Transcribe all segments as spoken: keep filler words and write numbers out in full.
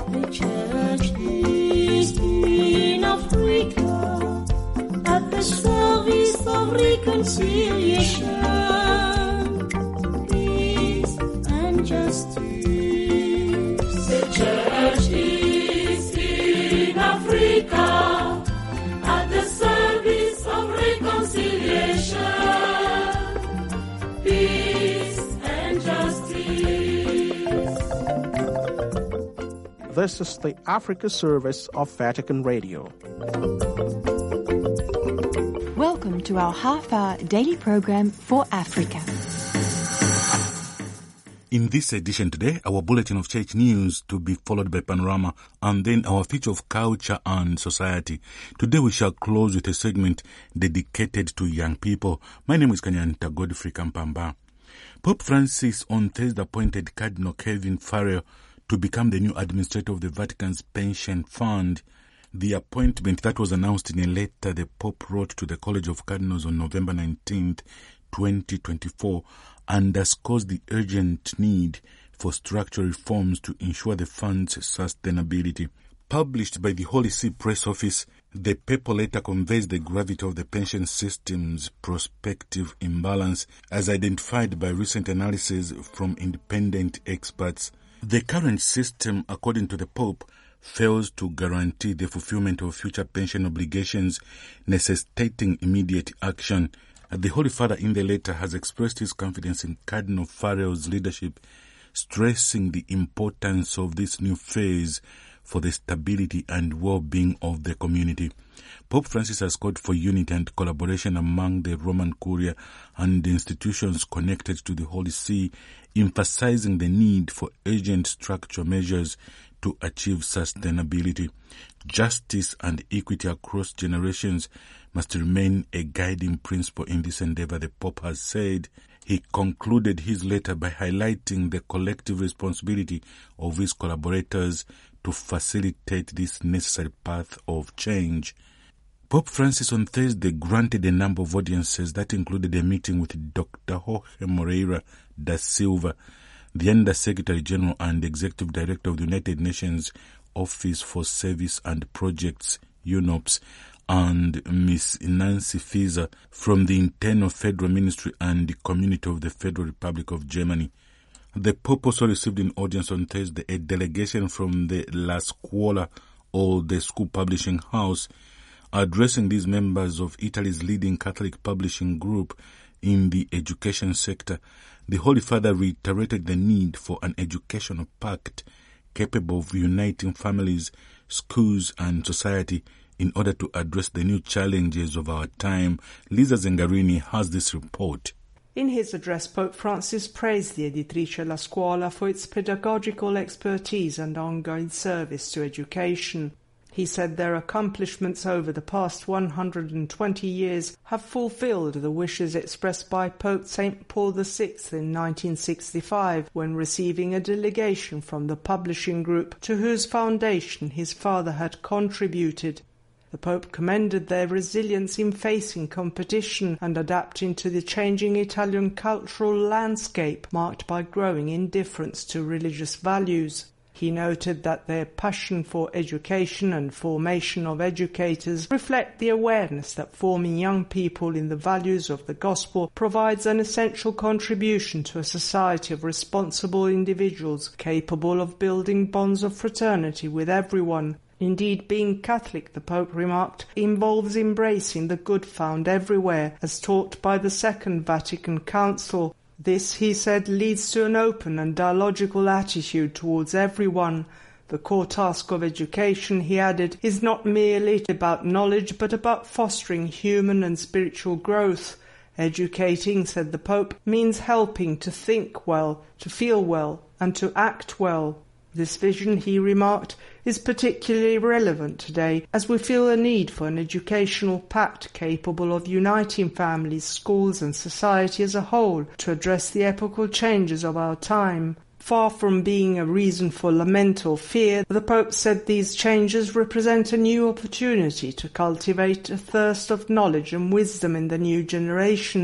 The church is in Africa at the service of reconciliation, peace and justice. The church is in Africa at the service of reconciliation, peace and justice. This is the Africa service of Vatican Radio. Welcome to our half-hour daily program for Africa. In this edition today, our bulletin of church news to be followed by panorama and then our feature of culture and society. Today we shall close with a segment dedicated to young people. My name is Kanyanta Godfrey Kampamba. Pope Francis on Thursday appointed Cardinal Kevin Farrell to become the new administrator of the Vatican's pension fund. The appointment that was announced in a letter the Pope wrote to the College of Cardinals on November nineteenth, twenty twenty-four, underscores the urgent need for structural reforms to ensure the fund's sustainability. Published by the Holy See Press Office, the papal letter conveys the gravity of the pension system's prospective imbalance as identified by recent analysis from independent experts. The current system, according to the Pope, fails to guarantee the fulfillment of future pension obligations necessitating immediate action. The Holy Father in the letter has expressed his confidence in Cardinal Farrell's leadership, stressing the importance of this new phase for the stability and well-being of the community. Pope Francis has called for unity and collaboration among the Roman Curia and the institutions connected to the Holy See, emphasizing the need for urgent structural measures to achieve sustainability. Justice and equity across generations must remain a guiding principle in this endeavor, the Pope has said. He concluded his letter by highlighting the collective responsibility of his collaborators to facilitate this necessary path of change. Pope Francis on Thursday granted a number of audiences that included a meeting with Doctor Jorge Moreira da Silva, the Under-Secretary General and Executive Director of the United Nations Office for Service and Projects, UNOPS, and Miss Nancy Faeser from the Internal Federal Ministry and the Community of the Federal Republic of Germany. The Pope also received in audience on Thursday a delegation from the La Scuola, or the school publishing house. Addressing these members of Italy's leading Catholic publishing group in the education sector, the Holy Father reiterated the need for an educational pact capable of uniting families, schools, and society in order to address the new challenges of our time. Lisa Zengarini has this report. In his address, Pope Francis praised the Editrice La Scuola for its pedagogical expertise and ongoing service to education. He said their accomplishments over the past one hundred twenty years have fulfilled the wishes expressed by Pope Saint Paul the Sixth in nineteen sixty-five when receiving a delegation from the publishing group to whose foundation his father had contributed. The Pope commended their resilience in facing competition and adapting to the changing Italian cultural landscape marked by growing indifference to religious values. He noted that their passion for education and formation of educators reflect the awareness that forming young people in the values of the gospel provides an essential contribution to a society of responsible individuals capable of building bonds of fraternity with everyone. Indeed, being Catholic, the Pope remarked, involves embracing the good found everywhere, as taught by the Second Vatican Council. This, he said, leads to an open and dialogical attitude towards everyone. The core task of education, he added, is not merely about knowledge, but about fostering human and spiritual growth. Educating, said the Pope, means helping to think well, to feel well, and to act well. This vision, he remarked, is particularly relevant today as we feel a need for an educational pact capable of uniting families, schools and society as a whole to address the epochal changes of our time. Far from being a reason for lament or fear, the Pope said these changes represent a new opportunity to cultivate a thirst of knowledge and wisdom in the new generations,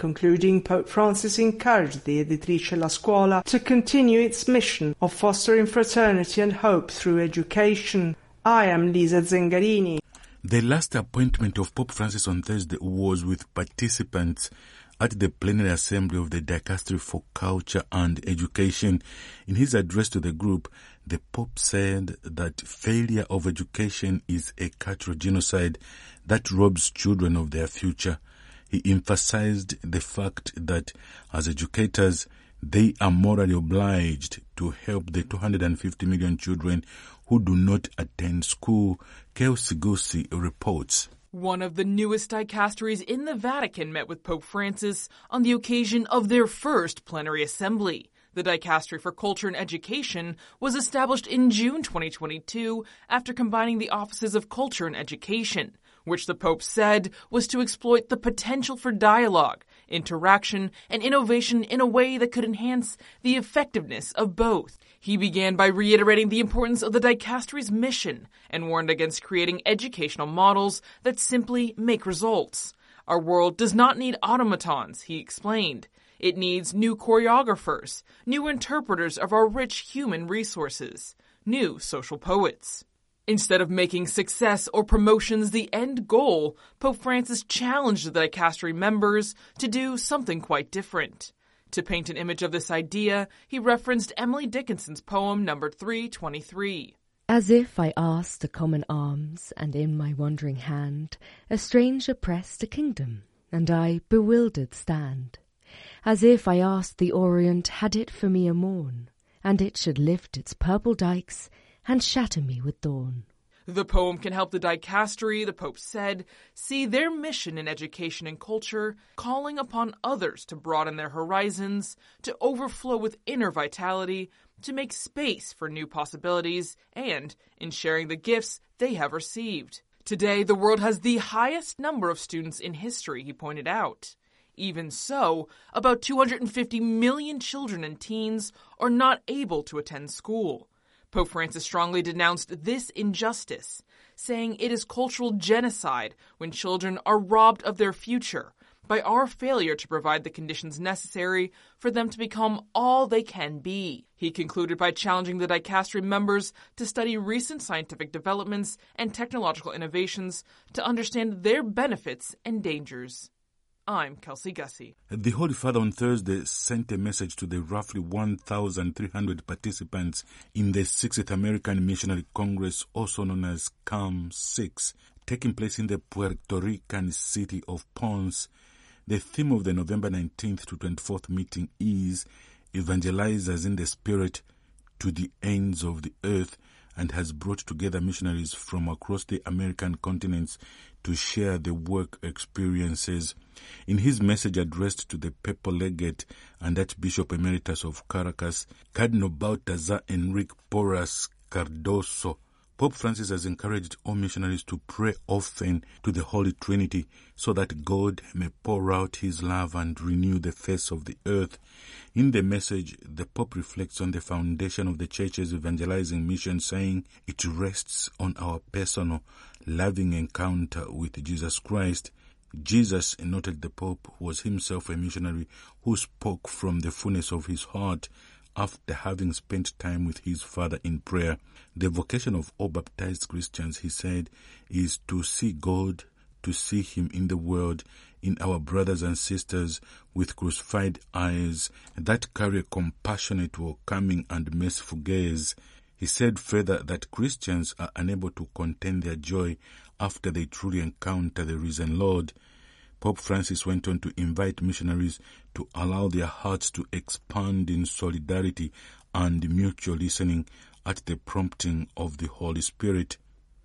Concluding, Pope Francis encouraged the Editrice La Scuola to continue its mission of fostering fraternity and hope through education. I am Lisa Zengarini. The last appointment of Pope Francis on Thursday was with participants at the plenary assembly of the Dicastery for Culture and Education. In his address to the group, the Pope said that failure of education is a cultural genocide that robs children of their future. He emphasized the fact that as educators, they are morally obliged to help the two hundred fifty million children who do not attend school. Keo Sigosi reports. One of the newest dicasteries in the Vatican met with Pope Francis on the occasion of their first plenary assembly. The Dicastery for Culture and Education was established in June twenty twenty-two after combining the offices of Culture and Education, which the Pope said was to exploit the potential for dialogue, interaction, and innovation in a way that could enhance the effectiveness of both. He began by reiterating the importance of the Dicastery's mission and warned against creating educational models that simply make results. Our world does not need automatons, he explained. It needs new choreographers, new interpreters of our rich human resources, new social poets. Instead of making success or promotions the end goal, Pope Francis challenged the Dicastery members to do something quite different. To paint an image of this idea, he referenced Emily Dickinson's poem number three twenty-three. As if I asked a common alms, and in my wandering hand a stranger pressed a kingdom, and I bewildered stand. As if I asked the Orient had it for me a morn, and it should lift its purple dikes and shatter me with dawn. The poem can help the Dicastery, the Pope said, see their mission in education and culture, calling upon others to broaden their horizons, to overflow with inner vitality, to make space for new possibilities, and in sharing the gifts they have received. Today, the world has the highest number of students in history, he pointed out. Even so, about two hundred fifty million children and teens are not able to attend school. Pope Francis strongly denounced this injustice, saying it is cultural genocide when children are robbed of their future by our failure to provide the conditions necessary for them to become all they can be. He concluded by challenging the Dicastery members to study recent scientific developments and technological innovations to understand their benefits and dangers. I'm Kelsey Gussie. The Holy Father on Thursday sent a message to the roughly one thousand three hundred participants in the sixtieth American Missionary Congress, also known as C A M six, taking place in the Puerto Rican city of Ponce. The theme of the November nineteenth to twenty-fourth meeting is Evangelizers in the Spirit to the Ends of the Earth, and has brought together missionaries from across the American continents to share the work experiences. In his message addressed to the Papal Legate and Archbishop Emeritus of Caracas, Cardinal Baltazar Enrique Porras Cardoso, Pope Francis has encouraged all missionaries to pray often to the Holy Trinity so that God may pour out his love and renew the face of the earth. In the message, the Pope reflects on the foundation of the Church's evangelizing mission, saying it rests on our personal, loving encounter with Jesus Christ. Jesus, noted the Pope, was himself a missionary who spoke from the fullness of his heart after having spent time with his Father in prayer. The vocation of all baptized Christians, he said, is to see God, to see him in the world, in our brothers and sisters with crucified eyes that carry a compassionate, welcoming and merciful gaze. He said further that Christians are unable to contain their joy after they truly encounter the risen Lord. Pope Francis went on to invite missionaries to allow their hearts to expand in solidarity and mutual listening at the prompting of the Holy Spirit.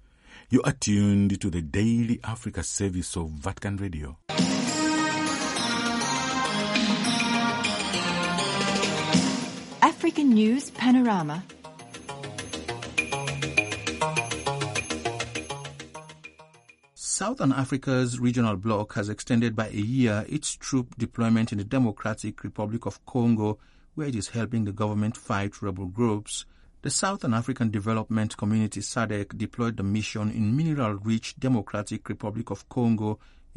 You are tuned to the Daily Africa service of Vatican Radio. African News Panorama. Southern Africa's regional bloc has extended by a year its troop deployment in the Democratic Republic of Congo, where it is helping the government fight rebel groups. The Southern African Development Community S A D C deployed the mission in mineral-rich Democratic Republic of Congo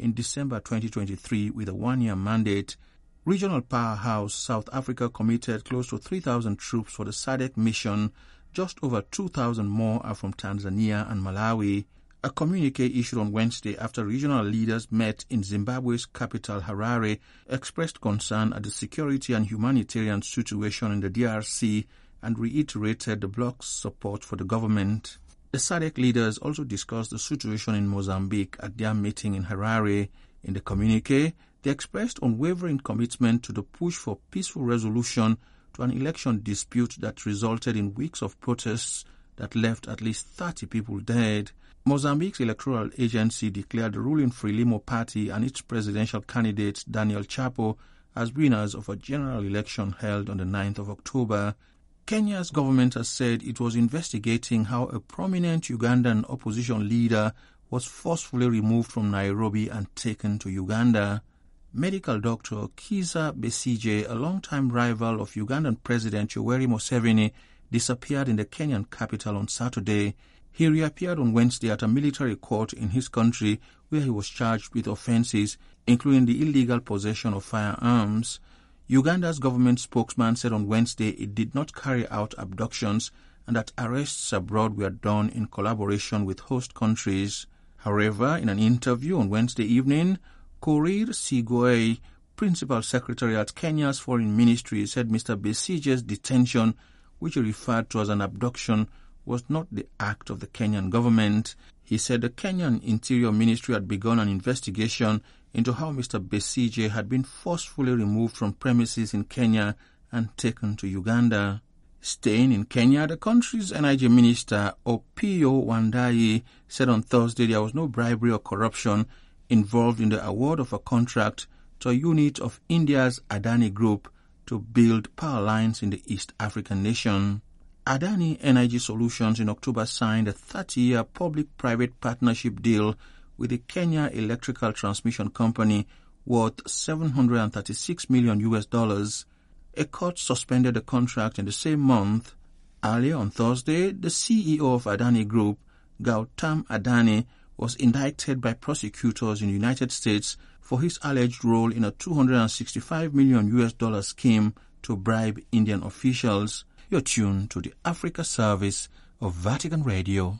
in December twenty twenty-three with a one-year mandate. Regional powerhouse South Africa committed close to three thousand troops for the S A D C mission. Just over two thousand more are from Tanzania and Malawi. A communique issued on Wednesday after regional leaders met in Zimbabwe's capital Harare expressed concern at the security and humanitarian situation in the D R C and reiterated the bloc's support for the government. The S A D C leaders also discussed the situation in Mozambique at their meeting in Harare. In the communique, they expressed unwavering commitment to the push for peaceful resolution to an election dispute that resulted in weeks of protests that left at least thirty people dead. Mozambique's electoral agency declared the ruling Frelimo party and its presidential candidate Daniel Chapo as winners of a general election held on the ninth of October. Kenya's government has said it was investigating how a prominent Ugandan opposition leader was forcefully removed from Nairobi and taken to Uganda. Medical doctor Kizza Besigye, a longtime rival of Ugandan President Yoweri Museveni, disappeared in the Kenyan capital on Saturday. He reappeared on Wednesday at a military court in his country where he was charged with offences, including the illegal possession of firearms. Uganda's government spokesman said on Wednesday it did not carry out abductions and that arrests abroad were done in collaboration with host countries. However, in an interview on Wednesday evening, Korir Sigoi, principal secretary at Kenya's foreign ministry, said Mister Besigye's detention, which he referred to as an abduction, was not the act of the Kenyan government. He said the Kenyan Interior Ministry had begun an investigation into how Mister Besigye had been forcefully removed from premises in Kenya and taken to Uganda. Staying in Kenya, the country's N I G Minister Opiyo Wandayi said on Thursday there was no bribery or corruption involved in the award of a contract to a unit of India's Adani Group to build power lines in the East African nation. Adani Energy Solutions in October signed a thirty-year public-private partnership deal with the Kenya Electrical Transmission Company worth seven hundred thirty-six million U S dollars. A court suspended the contract in the same month. Earlier on Thursday, the C E O of Adani Group, Gautam Adani, was indicted by prosecutors in the United States for his alleged role in a two hundred sixty-five million U S dollar scheme to bribe Indian officials. You're tuned to the Africa Service of Vatican Radio.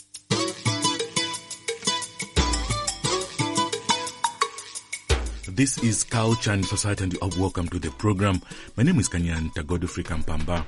This is Culture and Society, and you are welcome to the program. My name is Kanyanta Godfrey Kampamba.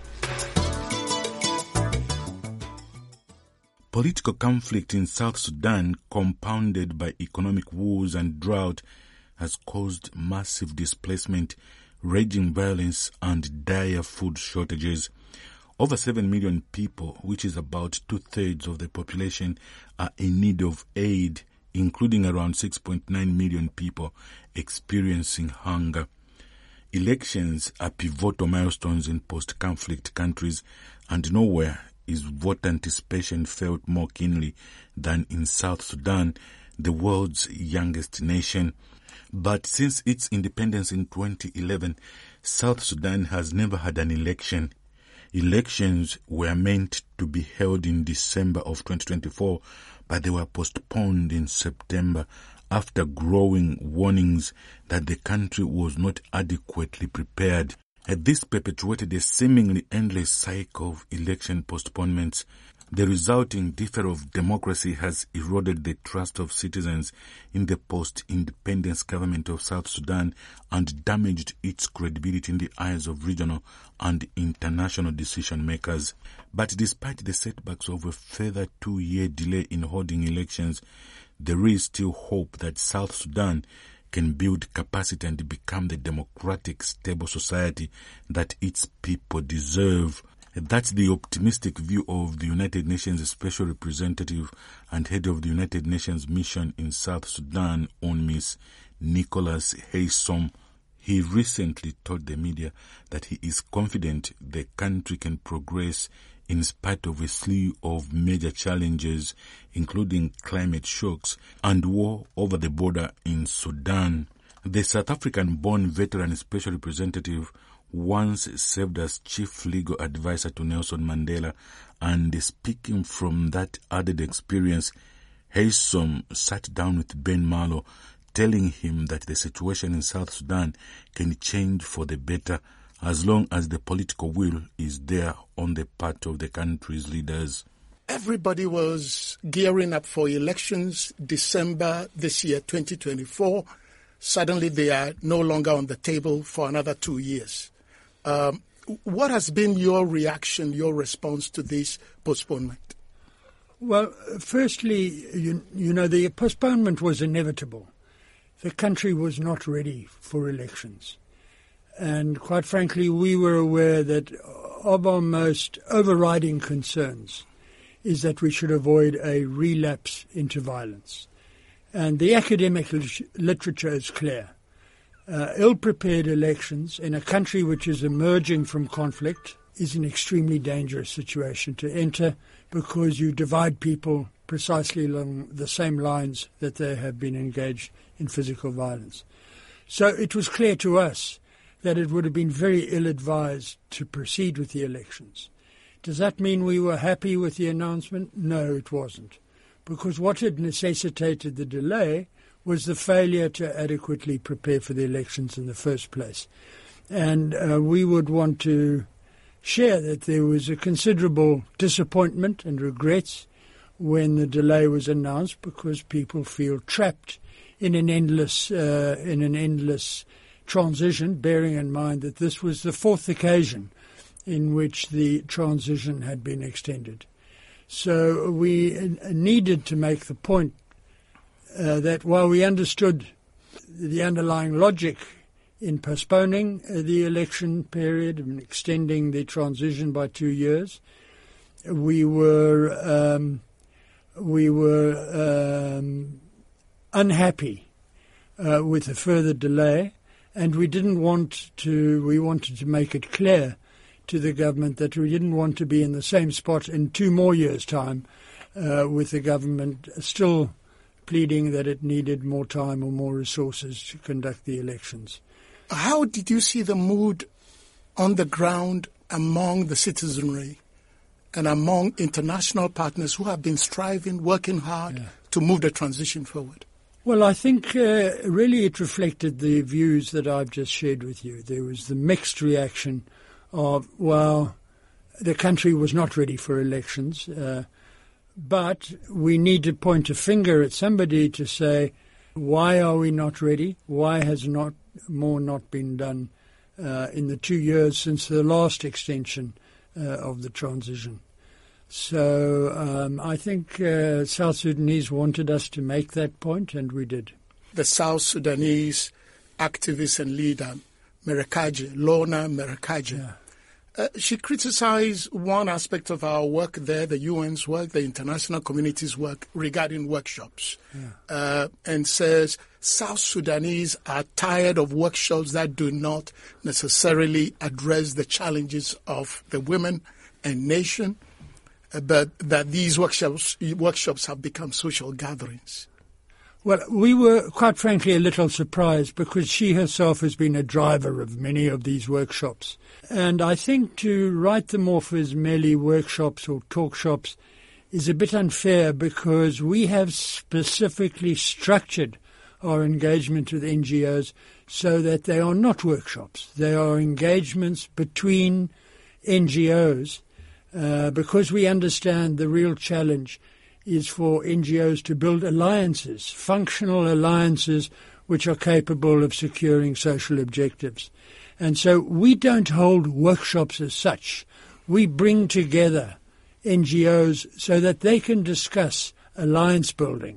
Political conflict in South Sudan, compounded by economic woes and drought, has caused massive displacement, raging violence, and dire food shortages. Over seven million people, which is about two-thirds of the population, are in need of aid, including around six point nine million people experiencing hunger. Elections are pivotal milestones in post-conflict countries, and nowhere is voter anticipation felt more keenly than in South Sudan, the world's youngest nation. But since its independence in twenty eleven, South Sudan has never had an election. Elections were meant to be held in December of twenty twenty-four, but they were postponed in September after growing warnings that the country was not adequately prepared. And this perpetuated a seemingly endless cycle of election postponements. The resulting deferral of democracy has eroded the trust of citizens in the post-independence government of South Sudan and damaged its credibility in the eyes of regional and international decision makers. But despite the setbacks of a further two-year delay in holding elections, there is still hope that South Sudan can build capacity and become the democratic, stable society that its people deserve. That's the optimistic view of the United Nations Special Representative and head of the United Nations mission in South Sudan, UNMISS, Nicholas Haysom. He recently told the media that he is confident the country can progress in spite of a slew of major challenges, including climate shocks and war over the border in Sudan. The South African-born veteran special representative once served as chief legal advisor to Nelson Mandela, and speaking from that added experience, Haysom sat down with Ben Marlow, telling him that the situation in South Sudan can change for the better as long as the political will is there on the part of the country's leaders. Everybody was gearing up for elections December this year, twenty twenty-four. Suddenly they are no longer on the table for another two years. Um, what has been your reaction, your response to this postponement? Well, firstly, you, you know, the postponement was inevitable. The country was not ready for elections. And quite frankly, we were aware that of our most overriding concerns is that we should avoid a relapse into violence. And the academic literature is clear. Uh, ill-prepared elections in a country which is emerging from conflict is an extremely dangerous situation to enter because you divide people precisely along the same lines that they have been engaged in physical violence. So it was clear to us that it would have been very ill-advised to proceed with the elections. Does that mean we were happy with the announcement? No, it wasn't. Because what had necessitated the delay was the failure to adequately prepare for the elections in the first place. And uh, we would want to share that there was a considerable disappointment and regrets when the delay was announced because people feel trapped in an endless, uh, in an endless transition, bearing in mind that this was the fourth occasion in which the transition had been extended. So we needed to make the point uh, that while we understood the underlying logic in postponing uh, the election period and extending the transition by two years, we were um, we were um, unhappy uh, with a further delay, and we didn't want to. We wanted to make it clear to the government that we didn't want to be in the same spot in two more years' time uh, with the government still pleading that it needed more time or more resources to conduct the elections. How did you see the mood on the ground among the citizenry and among international partners who have been striving, working hard yeah. to move the transition forward? Well, I think uh, really it reflected the views that I've just shared with you. There was the mixed reaction of, well, the country was not ready for elections, uh, but we need to point a finger at somebody to say, why are we not ready? Why has not more not been done uh, in the two years since the last extension uh, of the transition? So um, I think uh, South Sudanese wanted us to make that point, and we did. The South Sudanese activist and leader, Merekaji, Lorna Merekaji, yeah. Uh, she criticized one aspect of our work there, the U N's work, the international community's work regarding workshops, yeah. uh, and says South Sudanese are tired of workshops that do not necessarily address the challenges of the women and nation, uh, but that these workshops workshops have become social gatherings. Well, we were, quite frankly, a little surprised because she herself has been a driver of many of these workshops. And I think to write them off as merely workshops or talk shops is a bit unfair because we have specifically structured our engagement with N G Os so that they are not workshops. They are engagements between N G Os uh, because we understand the real challenge is for N G Os to build alliances, functional alliances which are capable of securing social objectives. And so we don't hold workshops as such. We bring together N G Os so that they can discuss alliance building.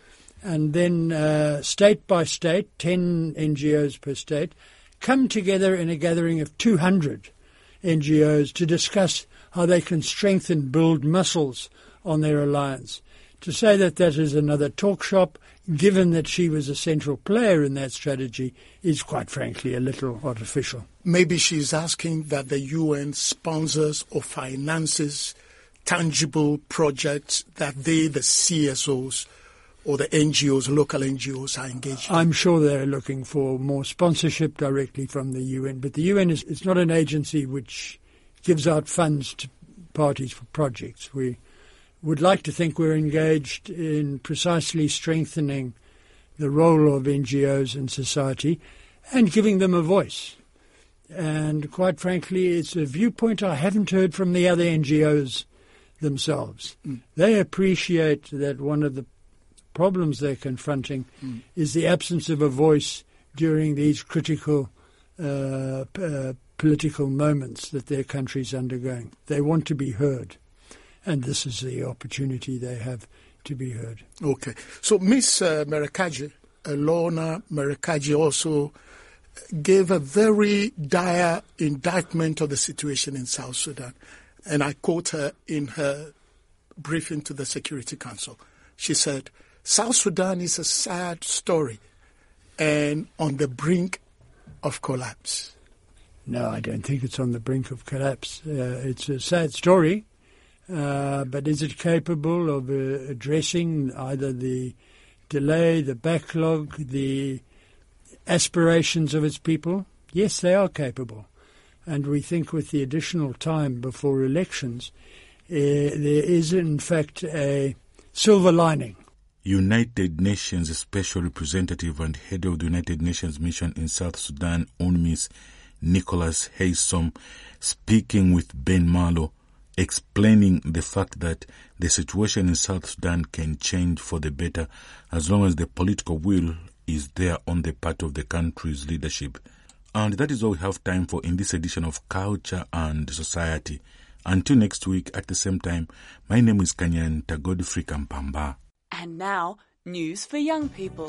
And then uh, state by state, ten N G Os per state, come together in a gathering of two hundred N G Os to discuss how they can strengthen, build muscles on their alliance. To say that that is another talk shop, given that she was a central player in that strategy, is quite frankly a little artificial. Maybe she's asking that the U N sponsors or finances tangible projects that they, the C S Os, or the N G Os, local N G Os, are engaged in. I'm sure they're looking for more sponsorship directly from the U N, but the U N is it's not an agency which gives out funds to parties for projects. We would like to think we're engaged in precisely strengthening the role of N G Os in society and giving them a voice. And quite frankly, it's a viewpoint I haven't heard from the other N G Os themselves. Mm. They appreciate that one of the problems they're confronting mm. is the absence of a voice during these critical uh, uh, political moments that their country's undergoing. They want to be heard, and this is the opportunity they have to be heard. Okay. So Miss Uh, Merekaji, uh, Lorna Merekaji, also gave a very dire indictment of the situation in South Sudan. And I quote her in her briefing to the Security Council. She said, South Sudan is a sad story and on the brink of collapse. No, I don't think it's on the brink of collapse. Uh, it's a sad story, uh, but is it capable of uh, addressing either the delay, the backlog, the aspirations of its people? Yes, they are capable. And we think with the additional time before elections, uh, there is in fact a silver lining. United Nations Special Representative and Head of the United Nations Mission in South Sudan, UNMISS, Nicholas Haysom, speaking with Ben Marlow, explaining the fact that the situation in South Sudan can change for the better as long as the political will is there on the part of the country's leadership. And that is all we have time for in this edition of Culture and Society. Until next week at the same time, my name is Kanyanta Godfrey Kampamba. And now, news for young people.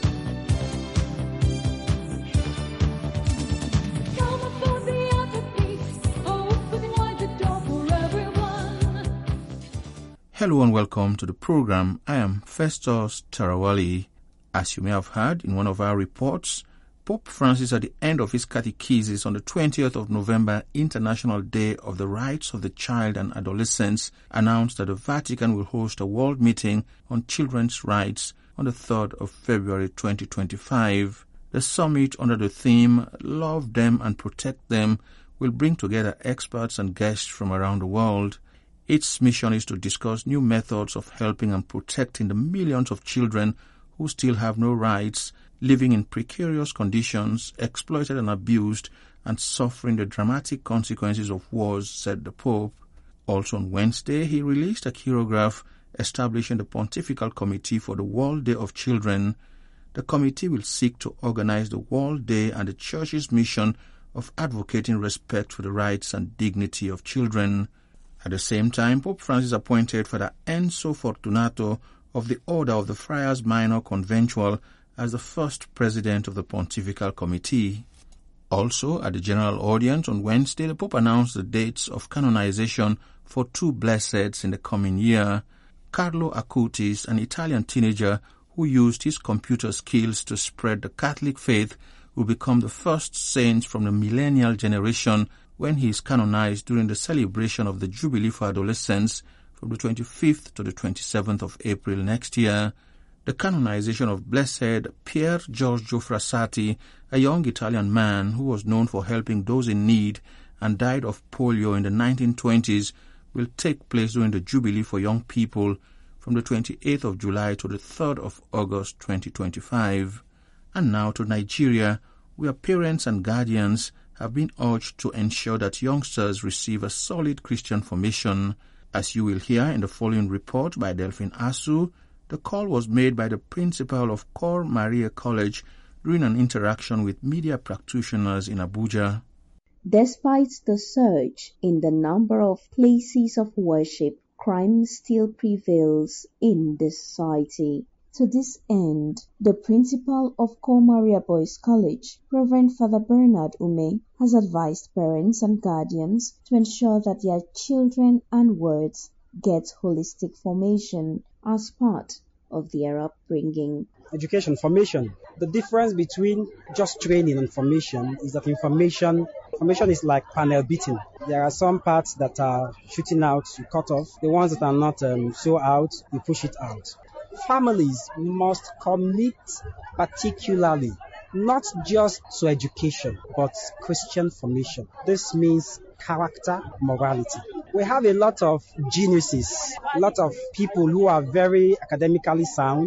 Hello and welcome to the program. I am Festus Tarawali. As you may have heard in one of our reports, Pope Francis, at the end of his catechesis on the twentieth of November, International Day of the Rights of the Child and Adolescents, announced that the Vatican will host a world meeting on children's rights on the third of February twenty twenty-five. The summit, under the theme Love Them and Protect Them, will bring together experts and guests from around the world. Its mission is to discuss new methods of helping and protecting the millions of children who still have no rights, living in precarious conditions, exploited and abused, and suffering the dramatic consequences of wars, said the Pope. Also on Wednesday, he released a chirograph establishing the Pontifical Committee for the World Day of Children. The committee will seek to organize the World Day and the Church's mission of advocating respect for the rights and dignity of children. At the same time, Pope Francis appointed Father Enzo Fortunato of the Order of the Friars Minor Conventual as the first president of the Pontifical Committee. Also, at the General Audience on Wednesday, the Pope announced the dates of canonization for two blesseds in the coming year. Carlo Acutis, an Italian teenager who used his computer skills to spread the Catholic faith, will become the first saint from the millennial generation when he is canonized during the celebration of the Jubilee for Adolescents from the twenty-fifth to the twenty-seventh of April next year. The canonization of Blessed Pier Giorgio Frassati, a young Italian man who was known for helping those in need and died of polio in the nineteen twenties, will take place during the Jubilee for Young People from the twenty-eighth of July to the third of August twenty twenty-five. And now to Nigeria, where parents and guardians have been urged to ensure that youngsters receive a solid Christian formation. As you will hear in the following report by Delphine Asu, the call was made by the principal of Cor Maria College during an interaction with media practitioners in Abuja. Despite the surge in the number of places of worship, crime still prevails in the society. To this end, the principal of Cor Maria Boys College, Reverend Father Bernard Ume, has advised parents and guardians to ensure that their children and wards get holistic formation as part of their upbringing. Education, formation. The difference between just training and formation is that information Formation is like panel beating. There are some parts that are shooting out, you cut off. The ones that are not um, so out, you push it out. Families must commit particularly not just to education, but Christian formation. This means character, morality. We have a lot of geniuses, a lot of people who are very academically sound,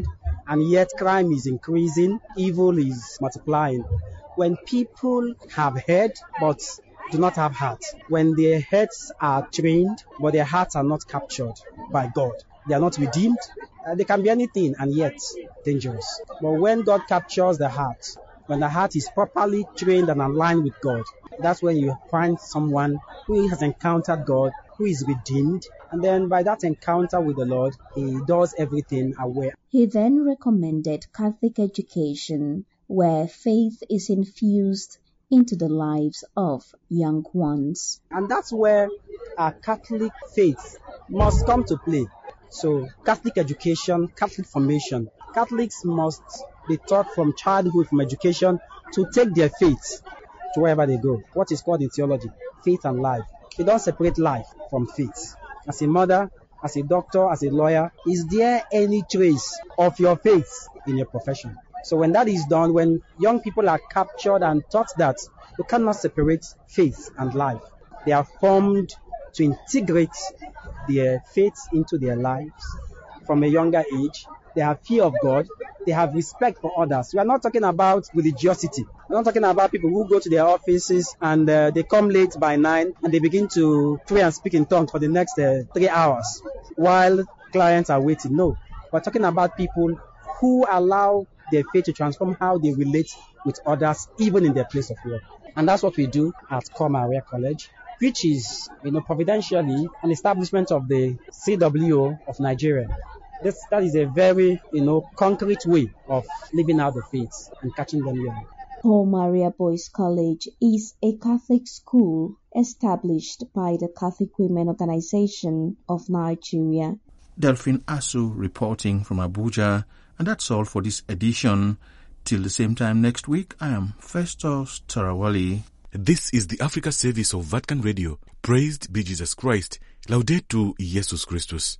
and yet crime is increasing, evil is multiplying. When people have head but do not have heart, when their heads are trained but their hearts are not captured by God, they are not redeemed, uh, they can be anything and yet dangerous. But when God captures the heart, when the heart is properly trained and aligned with God, that's when you find someone who has encountered God, who is redeemed, and then by that encounter with the Lord, he does everything aware. He then recommended Catholic education, where faith is infused into the lives of young ones. And that's where our Catholic faith must come to play. So Catholic education, Catholic formation, Catholics must be taught from childhood, from education, to take their faith to wherever they go. What is called in theology, faith and life. They don't separate life from faith. As a mother, as a doctor, as a lawyer, is there any trace of your faith in your profession? So when that is done, when young people are captured and taught that you cannot separate faith and life, they are formed to integrate their faith into their lives from a younger age. They have fear of God. They have respect for others. We are not talking about religiosity. We're not talking about people who go to their offices and uh, they come late by nine and they begin to pray and speak in tongues for the next uh, three hours while clients are waiting. No, we're talking about people who allow their faith to transform how they relate with others, even in their place of work. And that's what we do at Core Maria College, which is, you know, providentially an establishment of the C W O of Nigeria. This, that is a very, you know, concrete way of living out the faith and catching them young. Core Maria Boys College is a Catholic school established by the Catholic Women Organization of Nigeria. Delphine Asu reporting from Abuja. And that's all for this edition. Till the same time next week, I am Festus Tarawali. This is the Africa service of Vatican Radio. Praised be Jesus Christ. Laudetur Jesus Christus.